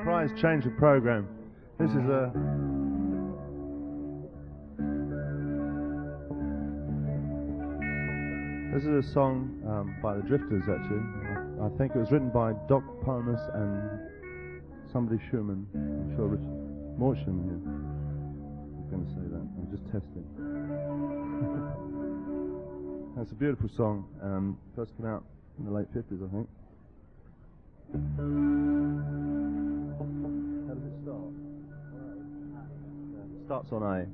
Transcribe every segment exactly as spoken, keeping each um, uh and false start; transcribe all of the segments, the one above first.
surprise change of program. This is a this is a song um, by the Drifters, actually. I, I think it was written by Doc Pomus and somebody Schumann. I'm sure Richard Mort Schumann. Yeah. I'm going to say that. I'm just testing. That's a beautiful song. Um, first came out in the late fifties, I think. How does it start? It starts on A.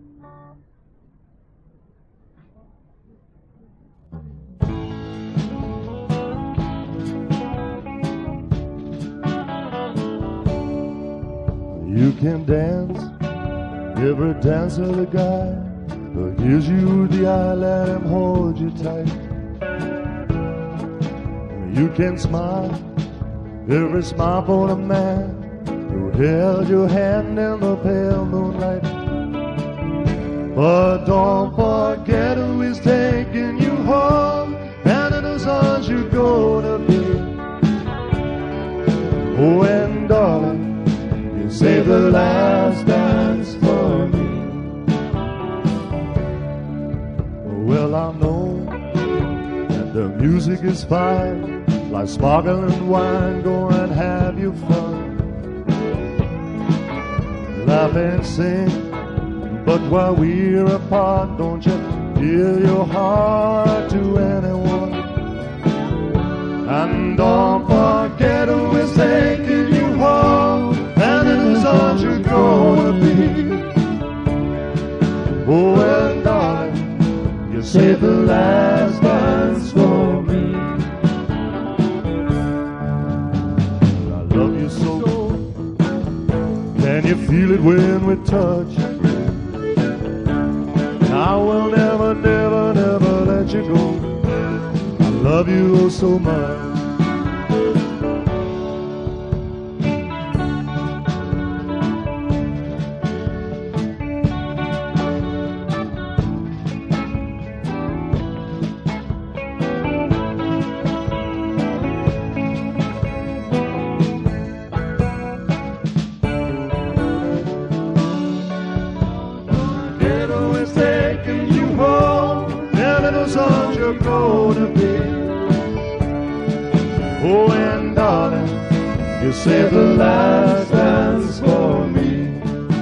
You can dance every dance of the guy who gives you the eye, let him hold you tight. You can smile every smile for the man who held your hand in the pale moonlight. But don't forget who is taking you home, and in whose arms you're gonna be. Oh, and darling, you save the last dance for me. Well, I know that the music is fine, like sparkling wine, go and have your fun. Laugh and sing, but while we're apart, don't you give your heart to anyone. And don't forget who is taking you home, and in whose arms you're gonna be. Oh, and darling, you save the last dance for me. Can you feel it when we touch? I will never, never, never let you go. I love you oh so much. Oh, and darling, you save the last dance for me.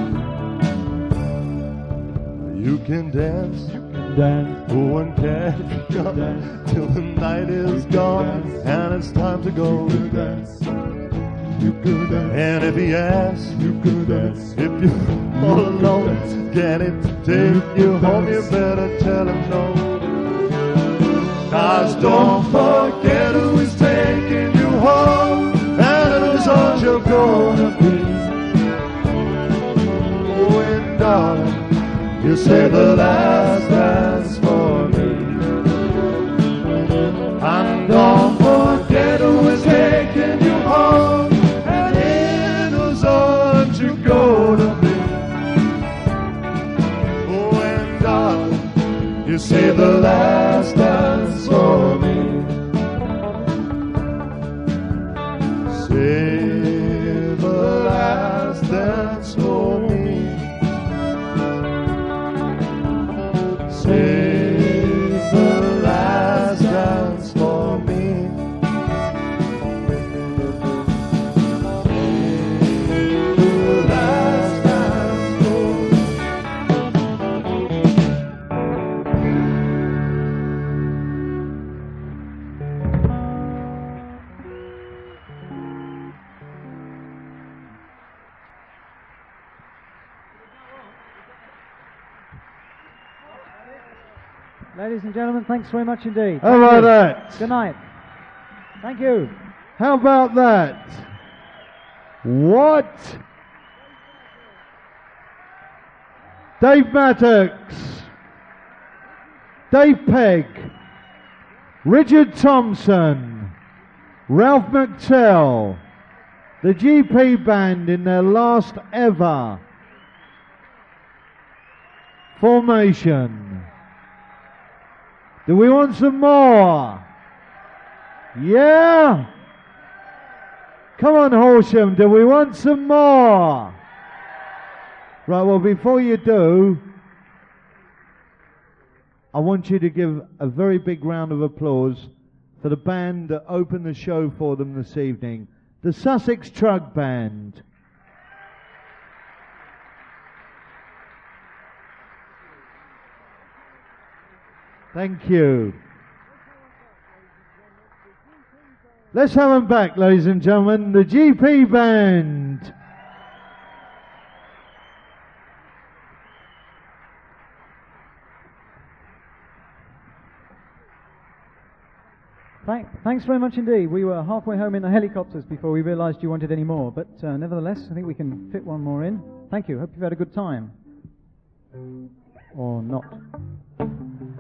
You can dance, you can dance, oh, and carry on till the night is gone and it's time to go. You could dance, you could dance, and if he asks, you could dance. If you're all alone, get it to take you home, you better tell him no. Cause don't forget who is taking you home, and in whose arms you're gonna be. Oh, and darling, you save the last dance for me. And don't forget who is taking you home, and in whose arms you're gonna be. Oh, and darling, you save the last dance for me. Save the last dance for me. Save the last dance for me. Save the last dance for me. Ladies and gentlemen, thanks very much indeed. How about that? Good night. Thank you. How about that? What? Dave Maddox, Dave Pegg, Richard Thompson, Ralph McTell, the G P Band in their last ever formation. Do we want some more? Yeah? Come on, Horsham, do we want some more? Right, well, before you do, I want you to give a very big round of applause for the band that opened the show for them this evening, the Sussex Trug Band. Thank you. Let's have them back, ladies and gentlemen, the G P Band. Thank, thanks very much indeed. We were halfway home in the helicopters before we realised you wanted any more, but uh, nevertheless, I think we can fit one more in. Thank you. Hope you've had a good time. Or not.